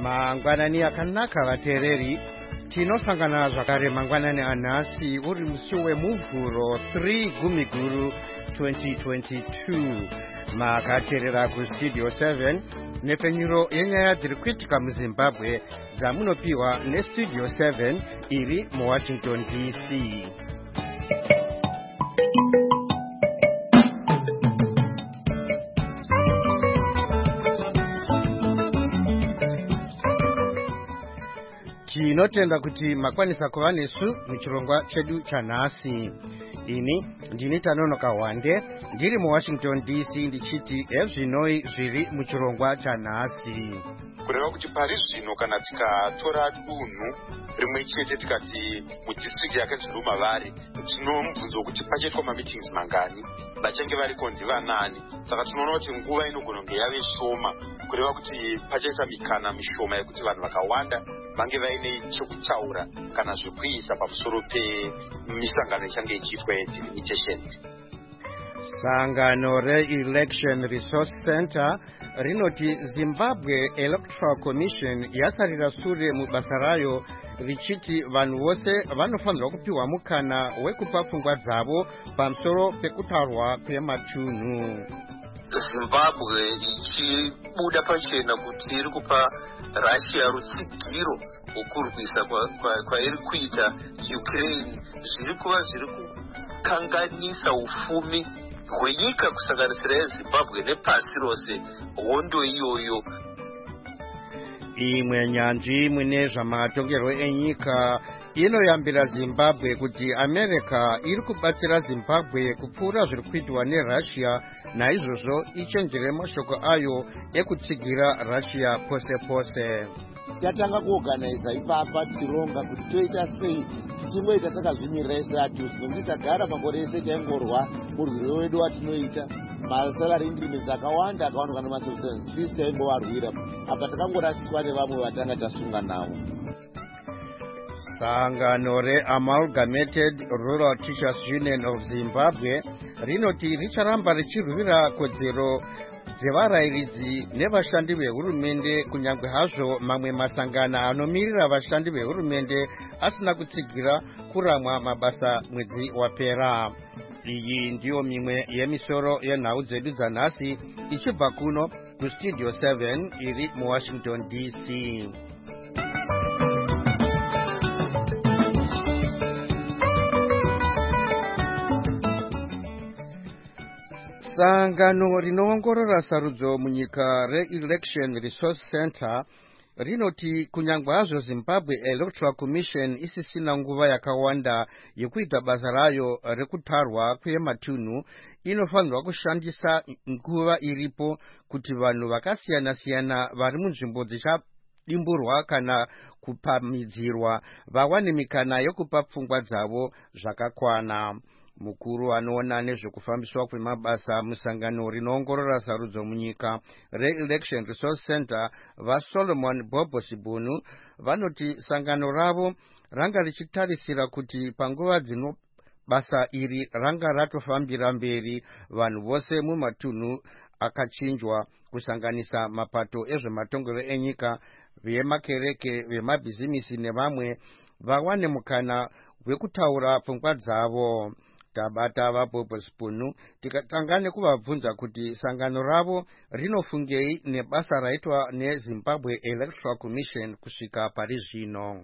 mangwanani akanaka vateereri, tinosangana zvakare mangwanani anhasi uri musi wemuvhuro 3 Gumiguru 2022. Makateerera kustudio 7 nepfenyuro yenyaya dziri kuitika muZimbabwe dzamunopiwa nestudio 7 iri muWashington DC. Tinotenda kuti makwanisa kuva nesu muchirongwa chedu chanhasi. Ini ndini Tanonoka Wande ndiri muWashington DC ndichiti ezvinoi zviri muchirongwa chanhasi. Kureva kuti pari zvino kana tikatora dunhu rimwe chete tikati mudistrict yakanzviruma vari tinomubvunzo kuti pachaitwa mameetings mangani, vachange variko ndivanani. Saka tinoona kuti nguva inogona kunge yave shoma, kureva kuti pachaita mikana mishoma yekuti vanhu vakawanda vange vaine chekutaura kana zvekuisa pamusoro pemisangano ichange ichiitwa yedelimitation. Sangano re-Election Resource Center rinoti Zimbabwe Electoral Commission yasarira sure mubasa rayo, richiti vanhu vose vanofanirwa kupiwa mukana wekupa pfungwa dzavo pamusoro pekutarwa kwematunhu. Zimbabwe ichibuda pachena kuti iri kupa Russia rutsigiro wokurwisa kwairi kuita Ukraine, zviri kuva zviri kukanganisa ufumi hwenyika kusanganisira yeZimbabwe nepasi rose. Hondo iyoyo imwe nyanzvi mune zvamatongerwo enyika inoyambira Zimbabwe kuti America iri kubatsira Zimbabwe kupfuura zviri kuitwa neRussia, naizvozvo ichenjere mashoko ayo ekutsigira Russia pose pose. Tatanga kuorganiza ipapa tironga kuti toita sei tisingoita takazvimirira seATUS, nokuti tagara makore ese taingorwa murwiro wedu watinoita masalary increments akawanda kana masubsistence fees taimbovarwira, apa takangorasikwa nevamwe vatanga tasunga navo. Sangano re-Amalgamated Rural Teachers Union of Zimbabwe rinoti richaramba richirwira kodzero dzevarayiridzi nevashandi vehurumende, kunyange hazvo mamwe masangano anomirira vashandi vehurumende asina kutsigira kuramwa mabasa mwedzi wapera. Iyi ndiyo mimwe yemisoro yenhau dzedu dzanhasi ichibva kuno kustudio 7 iri muWashington DC. Sangano rinoongorora sarudzo munyika re-Election Resource Center rinoti kunyange hazvo Zimbabwe Electoral Commission isisina nguva yakawanda yekuita basa rayo rekutarwa kwematunhu, inofanirwa kushandisa nguva iripo kuti vanhu vakasiyana-siyana vari munzvimbo dzichadimburwa kana kupamidzirwa vawane mikana yokupa pfungwa dzavo zvakakwana. Mukuru anoona nezvekufambiswa kwemabasa musangano rinoongorora sarudzo munyika re-Election Resource Center vaSolomon Bobo Sibunu vanoti sangano ravo ranga richitarisira kuti panguva dzino basa iri ranga ratofambira mberi, vanhu vose mumatunhu akachinjwa kusanganisa mapato ezvematongero enyika, vemakereke, vemabhizimisi nevamwe vawane mukana wekutaura pfungwa dzavo. Tabata vaBobo Sibunu tikatanga nekuvabvunza kuti sangano ravo rinofungei nebasa raitwa neZimbabwe Electoral Commission kusvika pari zvino.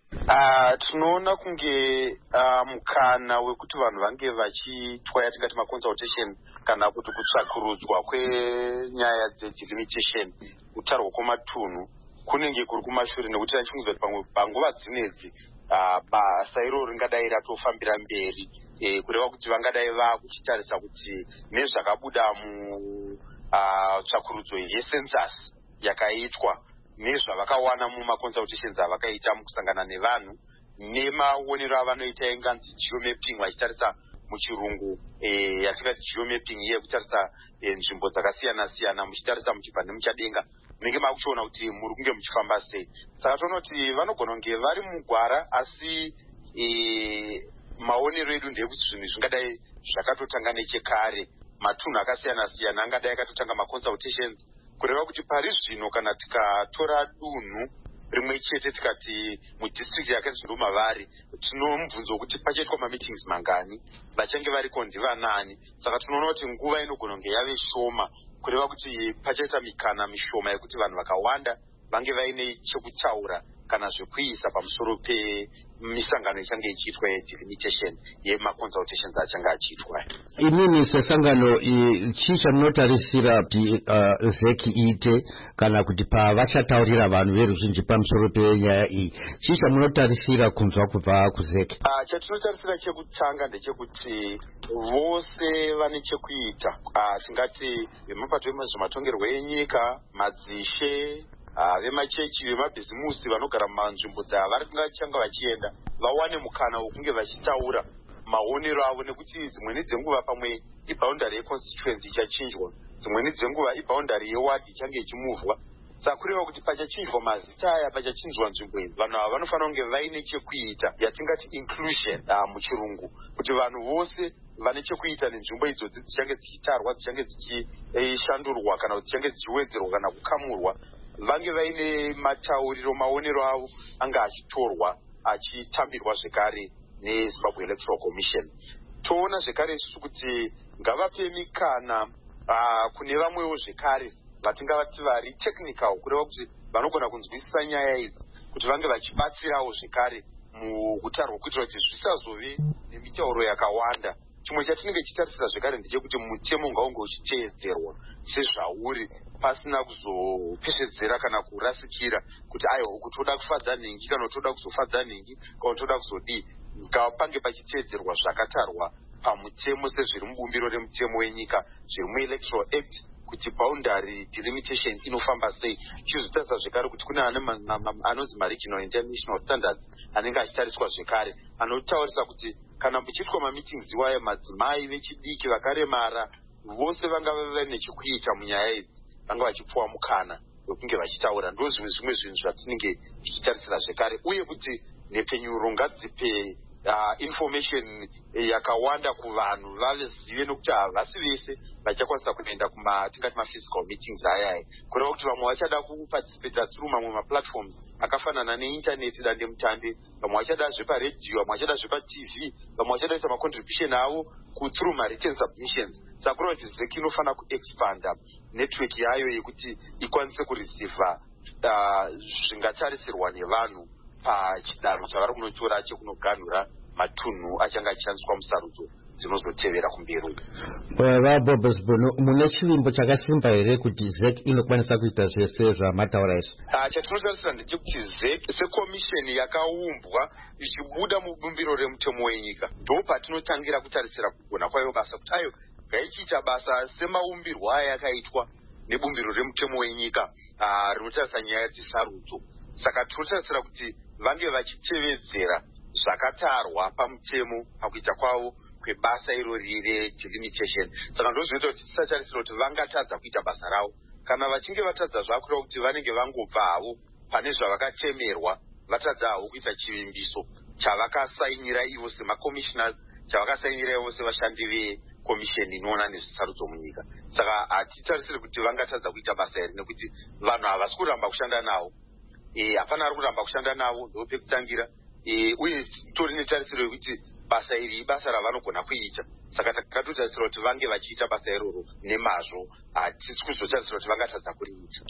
Tinoona kunge mukana wekuti vanhu vange vachiitwa yatingati maconsultation kana kuti kutsvakurudzwa kwenyaya dzedelimitation, kutarwa kwematunhu, kunenge kuri kumashure, nekuti tachinguzati pamwe panguva dzinedzi basa iro ringadai ratofambira mberi, kureva kuti vangadai vakuchitarisa kuti nezvakabuda mutsvakurudzo yecensus yakaitwa nezvavakawana mumaconsultations avakaita mukusangana nevanhu nemaonero avanoita enganzi geomapping, vachitarisa muchirungu yatingati geomapping yekutarisa nzvimbo dzakasiyana-siyana, muchitarisa muchibva nemuchadenga, munenge makuchiona kuti muri kunge muchifamba sei. Saka toona kuti vanogona kunge vari mugwara, asi maonero edu ndeyekuti zvinhu zvingadai zvakatotanga nechekare. Matunhu akasiyana-siyana angadai akatotanga maconsultations kureva kuti pari zvino kana tikatora dunhu rimwe chete tikati mudistrict yakanzi Ndomavari tinomubvunzo kuti pachaitwa mameetings mangani, vachange variko ndivanani. Saka tinoona kuti nguva inogona kunge yave shoma kureva kuti pachaita mikana mishoma yekuti vanhu vakawanda vange vaine chekutaura kana zvekuisa pamusoro pemisangano ichange ichiitwa yedelimitation yemaconsultations achange achiitwa. Inini sesangano chii chamunotarisira kuti ZEC iite kana kuti pavachataurira vanhu veruzhinji pamusoro penyaya iyi, chii chamunotarisira kunzwa kubva kuZEC? Chatinotarisira chekutanga ndechekuti vose vane chekuita, tingati vemapato ezvematongerwo enyika, madzishe, vemachechi, vemabhizimusi vanogara mumanzvimbo dzavari changa vachienda vawane mukana wokunge vachitaura maonero avo, nekuti dzimweni dzenguva pamwe iboundary yeconstituency ichachinjwa, dzimweni dzenguva iboundary yeward ichange ichimuvhwa. Saka kureva kuti pachachinjwa mazita aya, pachachinjwa nzvimbo idzi, vanhu ava vanofanira kunge vaine chekuita, yatingati inclusion muchirungu, kuti vanhu vose vane chekuita nenzvimbo idzodzi dzichange dzichitarwa, dzichange dzichishandurwa kana kuti dzichange dzichiwedzerwa kana kukamurwa, vange vaine matauriro, maonero avo anga achitorwa achitambirwa zvekare neZimbabwe Electoral Commission. Toona zvekare isusu kuti ngavape mikana kune vamwewo zvekare vatingavati vari technical, kureva kuti vanogona kunzwisisa nyaya idzi, kuti vange vachibatsirawo zvekare mukutarwa kuitira kuti zvisazove nemitauro yakawanda. Chimwe chatinenge tichitarisira zvekare ndechekuti mutemo ngaunge uchiteedzerwa sezvauri, pasina kuzopesvedzera kana kurasikira kuti aiwa kuti toda kufadza nhingi kana toda kuzofadza nhingi kana toda kuzodii. Ngapange pachiteedzerwa zvakatarwa pamutemo sezviri mubumbiro remutemo wenyika, zviri muElectoral Act, kuti boundary delimitation inofamba sei. Chizotarisa zvekare kuti kune anonzi maregional international standards anenge achitariswa zvekare, anotaurisa kuti kana muchiitwa mameetings iwaya, madzimai vechidiki vakaremara vose vanga vane chekuita munyaya idzi vanga vachipuwa mukana wekunge vachitaura. Ndo zvimwe zvinhu zvatinenge tichitarisira zvekare, uye kuti nhepenyuro ngadzipe information yakawanda kuvanhu vazive, nokuti havasi vese vachakwanisa kuenda tingati maphysical meetings ayayi, kureva kuti vamwe vachada kuparticipata through mamwe maplatforms akafanana neintaneti, dandemutande, vamwe vachada zveparedhiyo, vamwe vachada zvepaTV, vamwe vachada kuisa macontribution avo through ma-written submissions. Saka kureva kuti ZEC inofanira kuexpanda network yayo yekuti ikwanise kureceiva zvingatarisirwa nevanhu pachidanho chavari kunotora chekunoganhura matunhu achange achishandiswa musarudzo dzinozotevera kumberi. Vabobosbono, mune chivimbo chakasimba here kuti ZEC inokwanisa kuita zvese zvamataura izvi? Chatinotarisira ndechekuti ZEC sekomisheni yakaumbwa ichibuda mubumbiro remutemo wenyika, ndo patinotangira kutarisira kugona kwayo basa, kuti ayo ngaichiita basa semaumbirwo aya yakaitwa nebumbiro remutemo wenyika rinotarisa nyaya dzesarudzo. Saka tinotarisira kuti vange vachitevedzera zvakatarwa pamutemo pakuita kwavo kwebasa irori redelimitation. Saka ndozvinoita kuti tisatarisira kuti vangatadza kuita basa ravo. Kana vachinge vatadza zvakureva kuti vanenge vangobva havo pane zvavakatemerwa, vatadza havo kuita chivimbiso chavakasainira ivo semakommissioners, chavakasainira ivo sevashandi vekomisheni inoona nezvesarudzo munyika. Saka hatitarisiri kuti vangatadza kuita basa iri, nekuti vanhu havasi kuramba kushanda navo, hapana ari kuramba kushanda navo, ndo pekutangira, uye tori netarisiro yekuti basa iri ibasa ravanogona kuita. Saka takatotarisira kuti vange vachiita basa iroro nemazvo, hatisi kuzotarisira kuti vangatadza kuriita.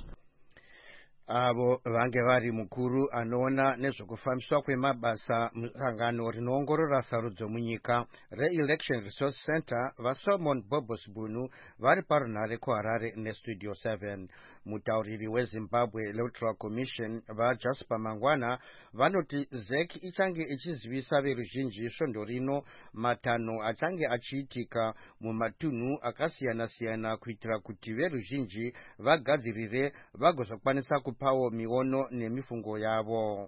Avo vange vari mukuru anoona nezvekufambiswa kwemabasa musangano rinoongorora sarudzo munyika re-Election Resource Center vaSolomon Bobosbunu vari parunhare kuHarare neStudio 7. Mutauriri weZimbabwe Electoral Commission vaJasper Mangwana vanoti ZEC ichange ichizivisa veruzhinji svondo rino matanho achange achiitika mumatunhu akasiyana-siyana kuitira kuti veruzhinji vagadzirire vagozokwanisa kupawo miono nemifungo yavo.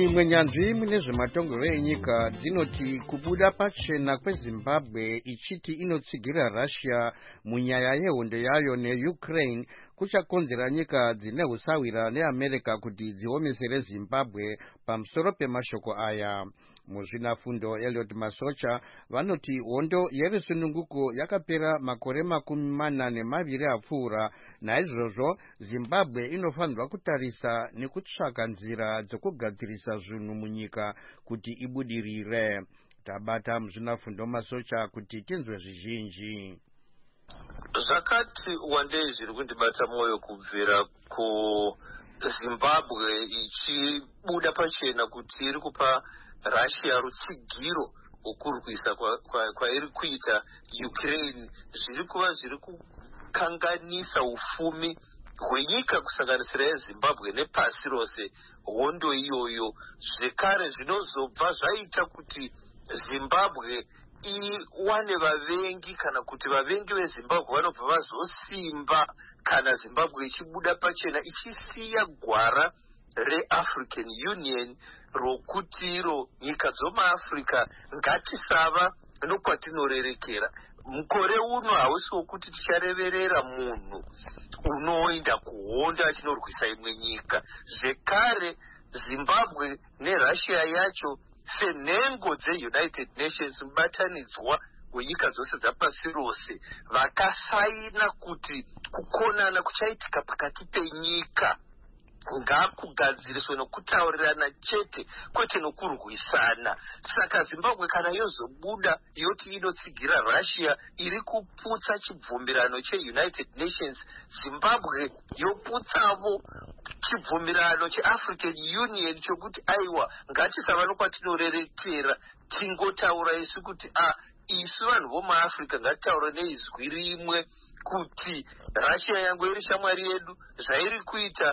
dzimwe nyanzvi mune zvematongero enyika dzinoti kubuda pachena kwezimbabwe ichiti inotsigira Russia munyaya yehondo yayo neUkraine kuchakonzera nyika dzine usawira neAmerica kuti dziomesere Zimbabwe pamusoro pemashoko aya. Muzvinafundo Elliot Masocha vanoti hondo yerusununguko yakapera makore 42 apfuura, naizvozvo Zimbabwe inofanirwa kutarisa nekutsvaka nzira dzokugadzirisa zvinhu munyika kuti ibudirire. Tabata muzvinafundo Masocha kuti tinzwe zvizhinji. Zvakati wandei zviri kundibata mwoyo kubvira Zimbabwe ichibuda pachena kuti iri kupa Russia rutsigiro wokurwisa kwairi kuita Ukraine, zviri kuva zviri kukanganisa ufumi hwenyika kusanganisira yeZimbabwe nepasi rose. Hondo iyoyo zvekare zvinozobva zvaita kuti Zimbabwe iwane vavengi, kana kuti vavengi veZimbabwe vanobva vazosimba kana Zimbabwe ichibuda pachena ichisiya gwara reAfrican Union rokutiro nyika dzomuAfrica ngatisava nokwatinorerekera. Mukore uno hausi wokuti tichareverera munhu unoenda kuhondo achinorwisa imwe nyika. Zvekare Zimbabwe neRussia yacho senhengo dzeUnited Nations, mubatanidzwa wenyika dzose dzapasi rose, vakasaina kuti kukonana kuchaitika pakati penyika ngakugadziriswe nokutaurirana chete kwete nokurwisana. Saka Zimbabwe kana yozobuda yoti inotsigira Russia iri kuputsa chibvumirano cheUnited Nations, Zimbabwe yoputsavo chibvumirano cheAfrican Union chokuti aiwa ngatisava nokwatinorerekera, tingotaura isu kuti isu vanhu vomuAfrica ngatitaure neizwi rimwe kuti Russia yangu iri shamwari yedu, zvairi kuita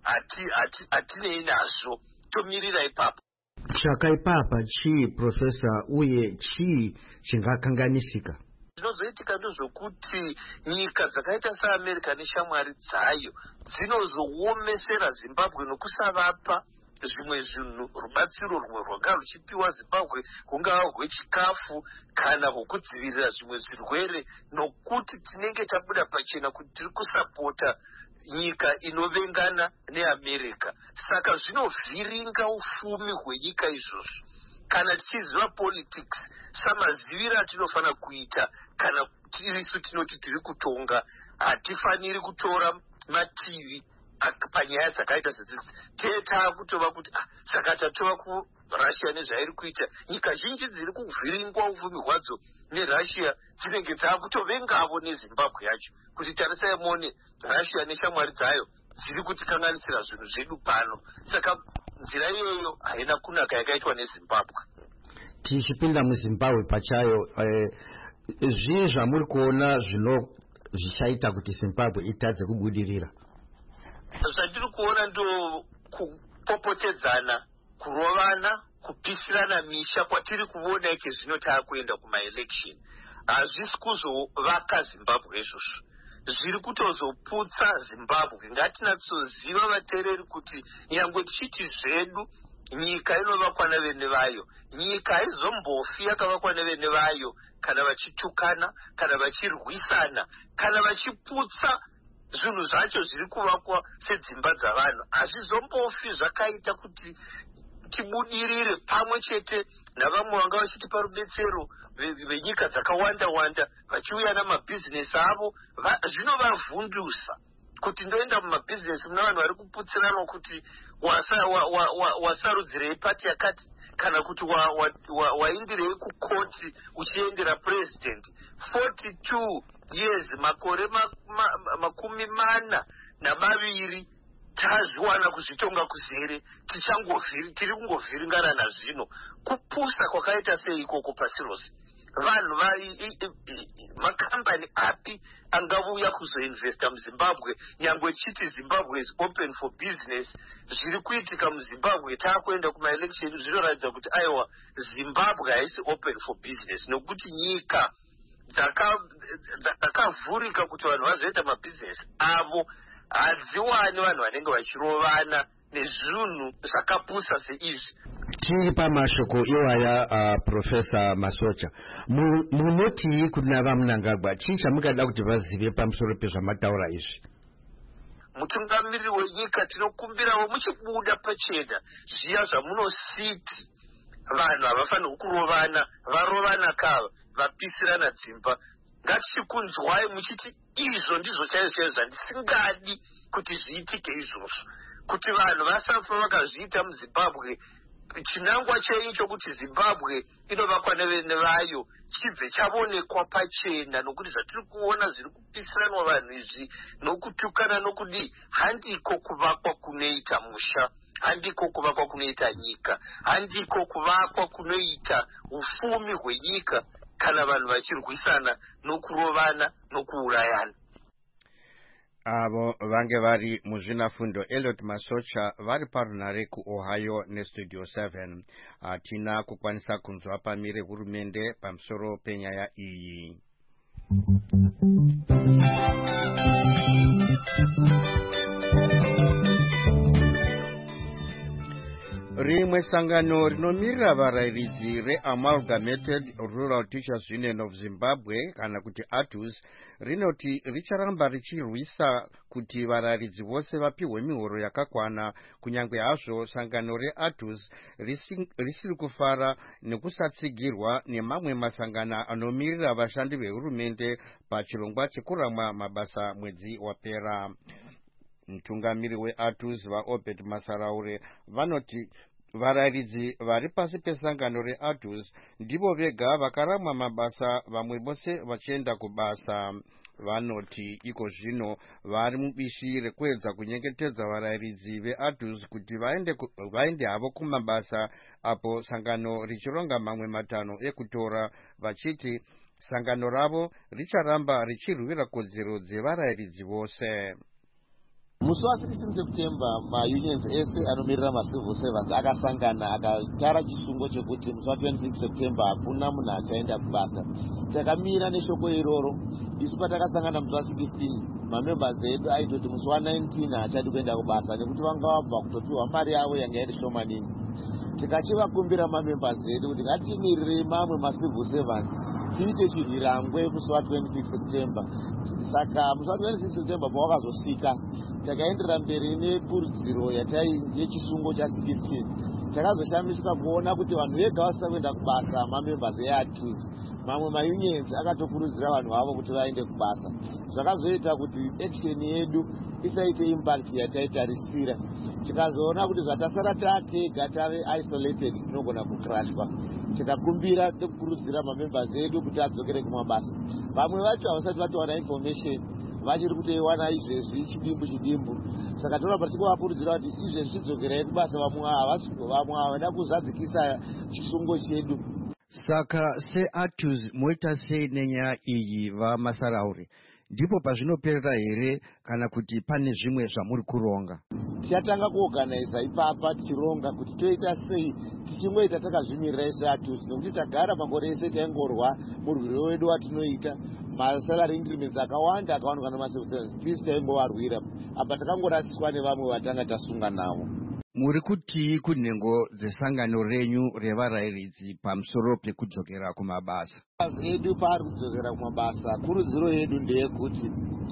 hatinei nazvo, tomirira ipapo. Chakaipapa chii Profesa, uye chii chingakanganisika? Zvinozoitika ndezvokuti nyika dzakaita seAmerica neshamwari dzayo dzinozoomesera Zimbabwe nokusavapa zvimwe zvinhu, rubatsiro rumwe rwanga ruchipiwa Zimbabwe, kungava hwechikafu kana hwokudzivirira zvimwe zvirwere, nokuti tinenge tabuda pachena kuti tiri kusapota nyika inovengana neAmerica. Saka zvinovhiringa ufumi hwenyika izvozvo. Kana tichiziva politics samazivira atinofanira kuita, kana tirisu tinoti tiri kutonga, hatifaniri kutora mativi panyaya dzakaita sedzidzi. Takutova kuti saka tatova kuRussia nezvairi kuita, nyika zhinji dziri kuvhiringwa ufumi hwadzo neRussia dzinenge dzakutovengavo neZimbabwe yacho, kuti tarisai muone Russia neshamwari dzayo dziri kutikanganisira zvinhu zvedu pano. Saka nzira iyoyo haina kunaka yakaitwa neZimbabwe. Tichipinda muZimbabwe pachayo, zvii zvamuri kuona zvichaita kuti Zimbabwe itadze kubudirira? Zvandiri kuona ndo kupopotedzana, kurovana, kupisirana misha kwatiri kuona ike zvino taakuenda kumaelection. Hazvisi kuzovaka Zimbabwe izvozvo, zviri kutozoputsa Zimbabwe. Ngatinatsoziva vateereri kuti nyangwe tichiti zvedu nyika inovakwa nevene vayo, nyika haizombofi yakavakwa nevene vayo kana vachitukana, kana vachirwisana, kana vachiputsa zvinhu zvacho zviri kuvakwa sedzimba dzavanhu. Hazvizombofi zvakaita kuti tibudirire pamwe chete navamwe vanga vachitipa rubetsero venyika dzakawanda-wanda vachiuya namabhizinesi avo. Zvinovavhundusa kuti ndoenda mumabhizinesi muna vanhu vari kuputsiranwa kuti wasarudzirei pati yakati, kana kuti waindirei kukoti uchiendera president. 42 years, makore 42 tazviwana kuzvitonga kuzere, tiri kungovhiringana nazvino. Kupusa kwakaita sei ikoko pasi rose? Vanhu makambani api angauya kuzoinvesta muZimbabwe nyangwe chiti Zimbabwe is open for business? Zviri kuitika muZimbabwe, taakuenda kumaelection, zvinoratidza kuti aiwa Zimbabwe haisi open for business, nokuti nyika dzakavhurika kuti vanhu vazoita mabhizinesi avo hadziwani vanhu vanenge vachirovana nezvinhu zvakapusa seizvi. Chiri pamashoko iwaya Professor Masocha, munoti kuna vaMnangagwa chii chamungada kuti vazive pamusoro pezvamataura izvi? Mutungamiriri wenyika tinokumbirawo muchibuda pachena zviya zvamunositi vanhu havafanirwi kurovana, varovana kava vapisirana dzimba. Ngatichikunzwai muchiti izvo ndizvo chaizvo zvandisingadi kuti zviitike izvozvo, kuti vanhu vasafa vakazviita muZimbabwe. Chinangwa chenyu chokuti Zimbabwe inovakwa nevayo chibve chavonekwa pachena, nokuti zvatiri kuona zviri kupisiranwa vanhu izvi nokutukana nokudii, handiko kuvakwa kunoita musha, handiko kuvakwa kunoita nyika, handiko kuvakwa kunoita ufumi hwenyika kana vanhu vachirwisana nokurovana nokuurayana. Avo vange vari muzvinafundo Elliot Masocha vari parunare kuOhio neStudio 7. Hatina kukwanisa kunzwa pamire hurumende pamusoro penyaya iyi. Rimwe sangano rinomirira varayiridzi reAmalgamated Rural Teachers Union of Zimbabwe kana kuti ATUZ rinoti richaramba richirwisa kuti varayiridzi vose vapihwe mihoro yakakwana, kunyange hazvo sangano reATUZ risiri kufara nekusatsigirwa nemamwe masangano anomirira vashandi vehurumende pachirongwa chekuramwa mabasa mwedzi wapera. Mutungamiri weATUZ vaObed Masaraure vanoti varayiridzi vari pasi pesangano reATUZ ndivo vega vakaramwa mabasa, vamwe vose vachienda kubasa. Vanoti iko zvino vari mubishi rekuedza kunyengetedza varayiridzi veATUZ kuti vaende havo kumabasa, apo sangano richironga mamwe matanho ekutora, vachiti sangano ravo richaramba richirwira kodzero dzevarayiridzi vose. Musi wa16 September maunions ese anomirira macivil servants akasangana akatara chisungo chekuti musi wa26 September hakuna munhu achaenda kubasa. Takamira neshoko iroro. Isu patakasangana musi wa16 mamembers edu aitoti musi wa19 haachadi kuenda kubasa nekuti vanga vabva kutopiwa mari yavo yanga iri shomanini. Tikachivakumbira mamembers edu kuti ngatimirire mamwe macivil servants tiite chirwirangwe musi wa26 September. Saka musi wa26 September pawakazosvika takaenderera mberi nekurudziro yechisungo cha16. Takazoshamisika kuona kuti vanhu vega vasina kuenda kubasa mamembers eATUZ. Mamwe maunions akatokurudzira vanhu avo kuti vaende kubasa. Zvakazoita kuti action yedu isaite impact yataitarisira. Tikazoona kuti zvatasara tatega tave isolated tinogona kukrashwa. Tikakumbira nekukurudzira mamembers edu kuti adzokere kumabasa. Vamwe vacho havasati vatowana information, vachiri kutoiwana izvezvi chidimbu. Saka toda tikuvakurudzira kuti izvezvi chidzokerai kubasa. Vamwe havada kuzadzikisa chisungo chedu. Saka seATUZ moita sei nenyaya iyi vaMasaraure? Ndipo pazvinoperera here kana kuti pane zvimwe zvamuri kuronga? Tichatanga kuorganiza ipapa tichironga kuti toita sei tichingoita takazvimirira seATUZ, nokuti tagara makore ese taingorwa murwiro wedu watinoita. Masalary increments akawanda akawanikwa namacivil servants tisi taingovarwira, apa takangorasiswa nevamwe vatanga tasunga navo. Muri kuti kunhengo dzesangano renyu revarayiridzi pamusoro pekudzokera kumabasa? Edu paari kudzokera kumabasa, kurudziro yedu ndeyekuti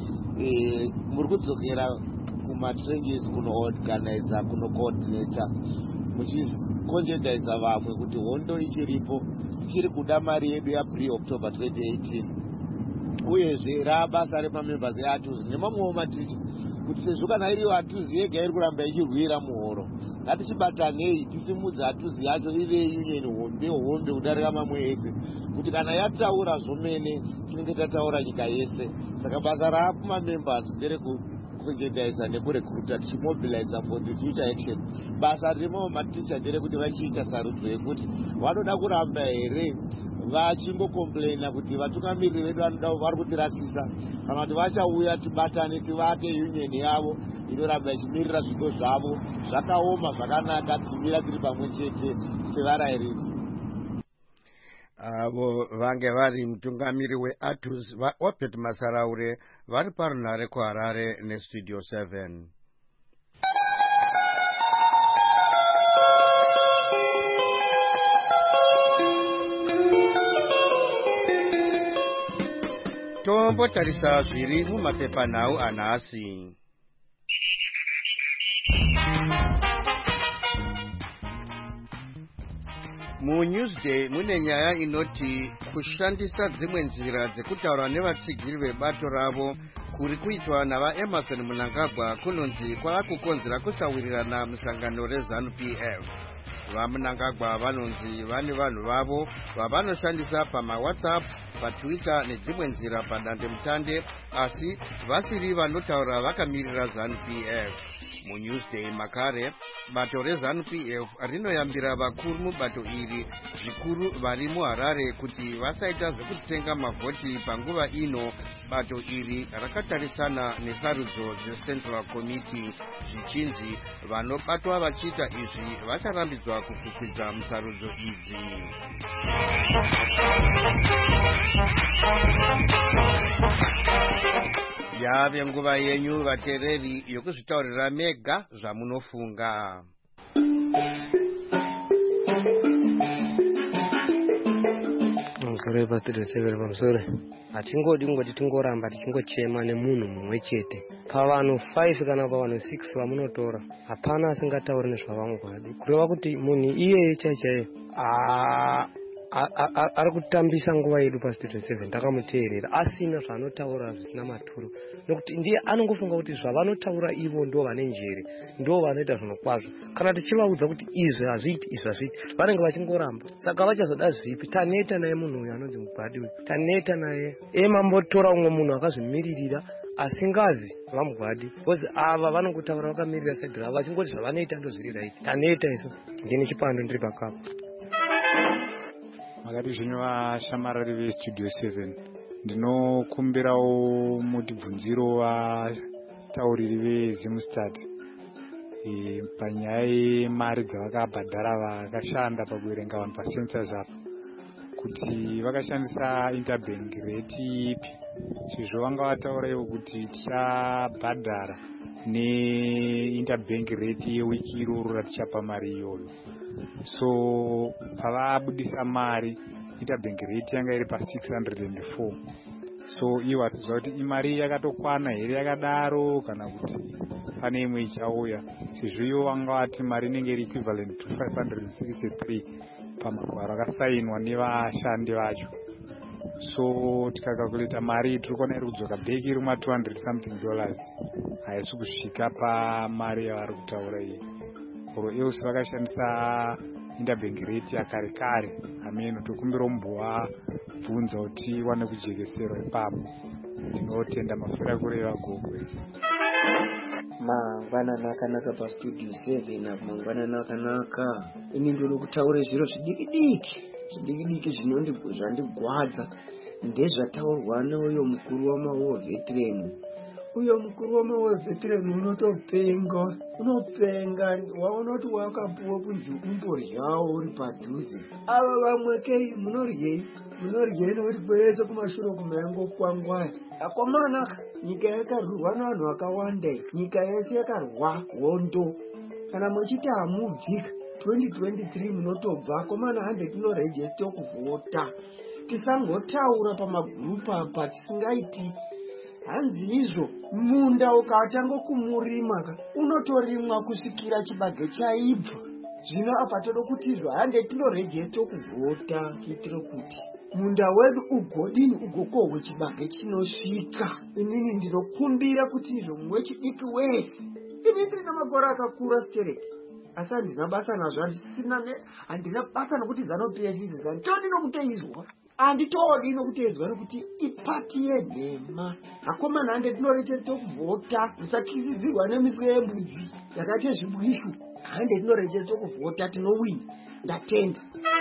muri kudzokera kumatrenches kunoorganiza, kunocoordinata, muchikonjendaiza vamwe kuti hondo ichiripo, tichiri kuda mari yedu yapre-October 2018. Uyezve rabasa remamembers eATUZ nemamwewo maticha kuti sezvo kana iriyo ATUZ yega iri kuramba ichirwira muhoro, ngatichibatanei tisimudze ATUZ yacho ive union hombe kudarika mamwe ese, kuti kana yataura zvomene tinenge tataura nyika yese. Saka basa rakumamembers nderekukonjendaiza nekurekruta tichimobiliza for the future action. Basa rimwe maticha nderekuti vachiita sarudzo yekuti vanoda kuramba here vachingokomplaina kuti vatungamiriri vedu vari kutirasisa, kana kuti vachauya tibatane tivake union yavo inoramba ichimirira zvigo zvavo zvakaoma zvakanaka, tichimira tiri pamwe chete sevarayiridzi. Avo vange vari mutungamiri weATUZ vaObed Masaraure vari parunare kuHarare neStudio 7. tombotarisa zviri mumapepanhau anhasi. MuNewsday mune nyaya inoti kushandisa dzimwe nzira dzekutaura nevatsigiri vebato ravo kuri kuitwa navaEmerson Mnangagwa kunonzi kwavakukonzera kusawirirana musangano reZANU-PF. VaMnangagwa vanonzi vane vanhu vavo vavanoshandisa pamaWhatsApp, paTwitter nedzimwe nzira padandemutande, asi vasiri vanotaura vakamirira ZANU-PF. MuNewsday makare, bato reZANU-PF rinoyambira vakuru mubato iri zvikuru vari muHarare kuti vasaita zvekutenga mavhoti panguva ino. Bato iri rakatarisana nesarudzo dzeCentral Committee zvichinzi vanobatwa vachiita izvi vacharambidzwa kufukwidza musarudzo idzi. Yave nguva yenyu vateereri yokuzvitaurira mega zvamunofunga. Pamusoro pasitiri pamusoro hatingodi tingoramba tichingochema nemunhu mumwe chete. Pavanhu 5 kana pavanhu 6 vamunotora hapana asingatauri nezvavangwadi, kureva kuti munhu iyeye chaichayo ari kutambisa nguva yedu paStudio 7. Ndakamuteerera asina zvanotaura zvisina maturo, nokuti ndiye anongofunga kuti zvavanotaura ivo ndo vane njere, ndo vanoita zvinhu kwazvo. Kana tichivaudza kuti izvi hazviiti izvi hazviiti, vanenge vachingoramba. Saka vachazoda zvipi? Taneta naye munhu uyu anonzi Mugwadi uyu, taneta naye. Mambotora umwe munhu akazvimiririra asingazi vaMugwadi, kozi ava vanongotaura vakamirira saidi ravo vachingoti zvavanoita ndozvirirai. Taneta isu. Ndine chipando ndiri pakapa. Makati zvinhu vashamarari veStudio 7 ndinokumbirawo mutibvunziro vatauriri veZimstad panyaya yemari dzavakabhadhara vakashanda pakuverenga vanhu pacensus apa, kuti vakashandisa interbank rate ipi. Chizvo vanga vataura ivo kuti tichabhadhara neinterbank rate yewiki iroro ratichapa mari iyoyo. So pavabudisa mari interbank rate yanga iri pa604. So iwo atiziva kuti imari yakatokwana here yakadaro kana kuti pane imwe ichauya. Sezvo ivo vanga vati mari inenge iri equivalent to 563 pamagwaro akasainwa nevashandi vacho. So tikakalkuleta mari tiri kuona iri kudzoka bheki iri $200 something. Haisi kusvika pamari yavari kutaura iyi. Oro ivo vakashandisa interbank rate yakare kare. Ameno tokumbira mumbowa bvunza kuti wane kujekeserwa ipapo. Ndinotenda mafira kureva gogwe. Mangwanani akanaka paStudio 7 mangwanani akanaka. Ini ndoda kutaura zviro zvidiki zvandigwadza ndezvataurwa neuyo mukuru wamaWar veteran. Uyo mukuru wamaWar veteran unopenga waona kuti wakapuwa kunzi umboryawo uri padhuze. Ava vamwe kei munoryei nokuti kwese kumashure kumayango kwangwaya. Akomana nyika yakarurwa navanhu vakawanda, nyika yese yakarwa hondo. Kana muchiti hamubvika 2023 munotobva akomana 100 tinorejesta kuvhota. Tisangotaura pamagurupu apa tisingaiti. Hanzi izvo munda ukatanga kumurima unotorimwa kusvikira chibage chaibva. Zvino apa toda kuti izvo 100 tinorejesta kuvhota kuitira kuti munda wedu ugodini ugokohwe chibage chinosvika. Inini ndinokumbira kuti izvo mumwe chidiki wese. Ini ndina makore akakura stereki. Asi handina basa nazvo, handina basa nokuti ZANU-PF izvi zvanditodi nokuteizwa. Handitodi nokuteizwa nokuti ipati yenhema. Akomana 100 tinorejesta kuvhota. Musatyisidzirwa nemiswe yembudzi yakati zvibwishu. 100 tinorejesta kuvhota, tinowina. Ndatenda.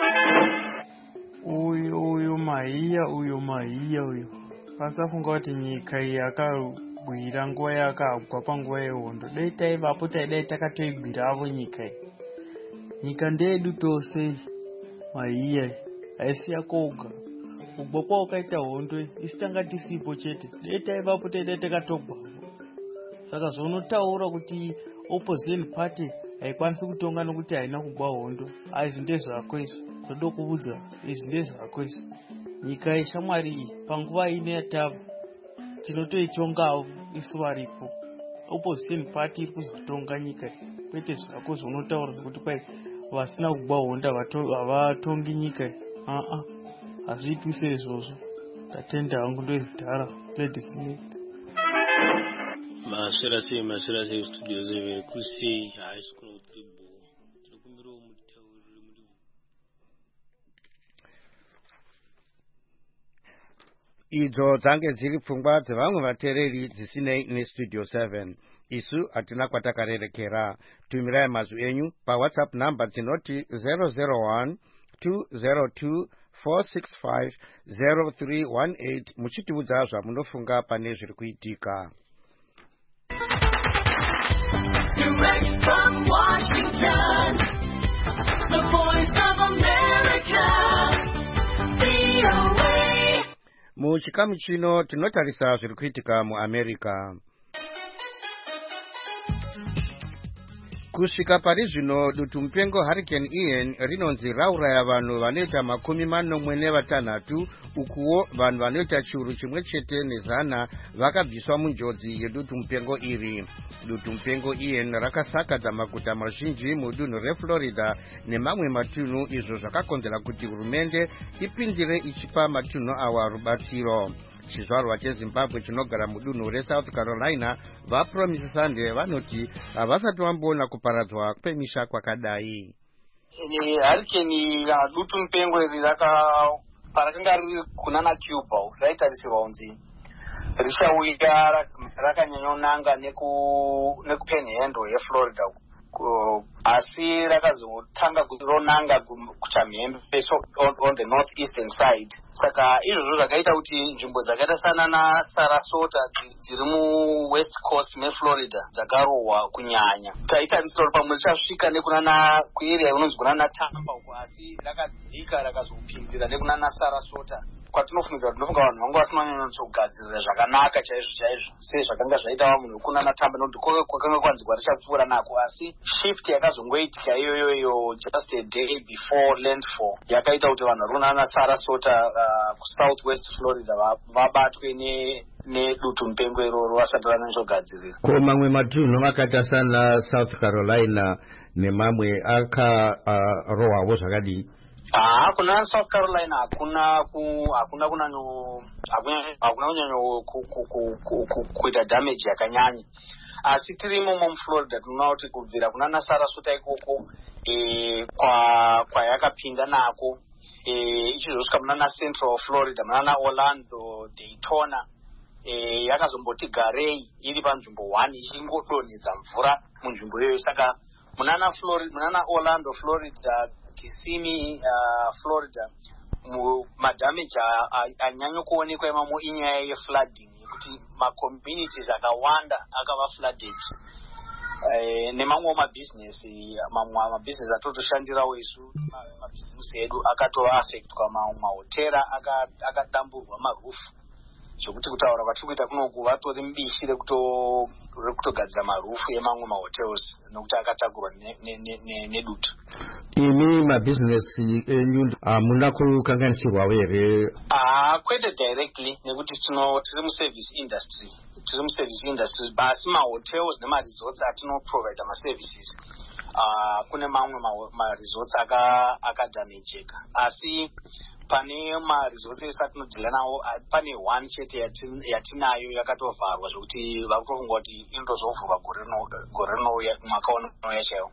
Uyu mahiya. Pasafunga kuti nyika iyi yakagwira nguva yakagwa panguva yehondo. Dai taivapo dai takatoigwiravo nyika iyi. Nyika ndedu tose mahiya haisi yakoga. Kugwa kwaukaita hondo isi tanga tisipo chete. Dai taivapo dai takatogwavo. Saka zvaunotaura kuti opposition party haikwanisi kutonga nokuti haina kugwa hondo. Izvi ndezvako izvi. Ndoda kuudza izvi ndezvako izvi. Nyika yeshamwari iyi panguva ine yatava tinotoitonga isu varipo. Opposition party iri kuzotonga nyika, kwete zvako zvaunotaura zvokuti kwai vasina kugwa honda havatongi nyika. Hazviitwi seizvozvo. Tatenda hangu ndoizidhara Lady Smith. Maswera sei studio zeve kusei haisi kuno tribo. Tinokumbira mutauriri muri. Idzo dzange dziri pfungwa dzevamwe vateereri dzisinei nestudio 7. Isu hatina kwatakarerekera. Tumirai mazwi enyu paWhatsApp namba dzinoti 001 202 465 0318 muchitiudza zvamunofunga pane zviri kuitika. Direct from Washington, the Voice of America, VOA. Muchikamu chino tinotarisa zviri kuitika muAmerica. Kusvika pari zvino dutu mupengo Hurricane Ian rinonzi rauraya vanhu vanoita 46, ukuwo vanhu vanoita chiuru chimwe chete nezana vakabviswa munjodzi yedutu mupengo iri. Dutu mupengo Ian rakasakadza maguta mazhinji mudunhu reFlorida nemamwe matunhu, izvo zvakakonzera kuti hurumende ipindire ichipa matunhu awa rubatsiro. Chizvarwa cheZimbabwe chinogara mudunhu reSouth Carolina vapromisesande vanoti havasati vamboona kuparadzwa kwemisha kwakadai. Hurricane dutu mupengo iri parakanga riri kunana Cuba raitarisirwa kunzi richauya rakanyanyonanga nekupenhendo yeFlorida, asi rakazotanga ronanga kuchamhembe on the northeastern side. Saka izvozvo zvakaita kuti nzvimbo dzakaita sana naSarasota dziri muwest coast meFlorida dzakarohwa kunyanya. Taitarisira kuti pamwe richasvika nekunana kuarea inonzi kunana Tampa uko, asi rakadzika rakazopinzira nekunana Sarasota. Kwatinofungidzira kuti ndofunga vanhu vanga vasina kunyanyotogadzirira zvakanaka chaizvo sei zvakanga zvaita munhu wekunana Tampa, nokuti kwakanga kwanzigwa richapfuura nako, asi shift yakazongoitika iyoyo just a day before landfall yakaita kuti vanhu vari kunana Sarasota kusouthwest Florida vabatwe nedutu mupengo iroro vasati vanyatsogadzirira. Ko mamwe matunhu akaita sana South Carolina nemamwe akarohwawo zvakadii? Kuna South Carolina hakuna kunyanyo kuita damage yakanyanya, asi tirimo muFlorida tinoona kuti kubvira kunana Sarasota ikoko kwayakapinda nako ichizosvika munana Central Florida, munana Orlando, Daytona, yakazomboti garei iri panzvimbo 1 ichingodonhedza mvura munzvimbo iyoyo. Saka munana Orlando Florida, Kissimmee Florida, madamage anyanya kuonekwa imamo inyaya yeflooding, yekuti macommunities akawanda akava flooded, nemamwe mabhizinesi atotoshandirawo isu mabhizinesi edu akatova affectwa, mamwe mahotera akadamburwa marufu, zvokuti kutaura kwatiri kuita kunoku vatori mubishi rekutogadzira marufu emamwe mahotels nokuti akatagurwa nedutu. Imi mabhizinesi enyu hamuna kukanganisirwawo here? Kwete directly, nekuti tiri muservice industry, basi mahotels nemaresorts atinoprovide maservices. Kune mamwe maresorts akadamejeka, asi pane maresorts ese atinodhila nawo pane 1 chete yatinayo yakatovharwa zvokuti vakutofunga kuti inotozovhurwa gore rinouya mwaka unouya chaiwo.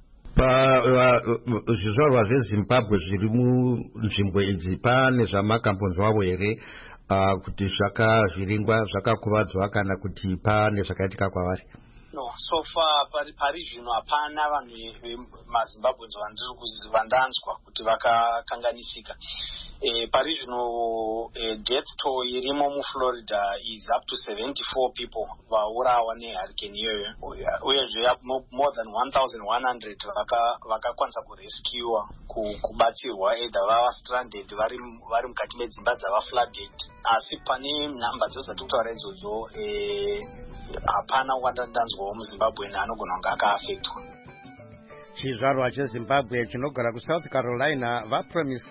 Zvizvarwa zveZimbabwe zviri munzvimbo idzi pane zvamakambonzwawo here kuti zvakazviringwa zvakakuvadzwa kana kuti pane zvakaitika kwavari? No, so far pari zvino hapana vanhu veMazimbabweans vandanzwa kuti vakakanganisika. Pari zvino death toll irimo muFlorida is up to 74 people vaurawa nehurricane iyoyo, uyezve more than 1,100 vakakwanisa kurescuwa, kubatsirwa, either vava stranded vari mukati medzimba dzava flooded. Asi pane nhamba dzose dzatokutaura idzodzo hapana wandanzwawo muZimbabwe anogona kunge akaafectwa. Chizvarwa cheZimbabwe chinogara kuSouth Carolina vapromisa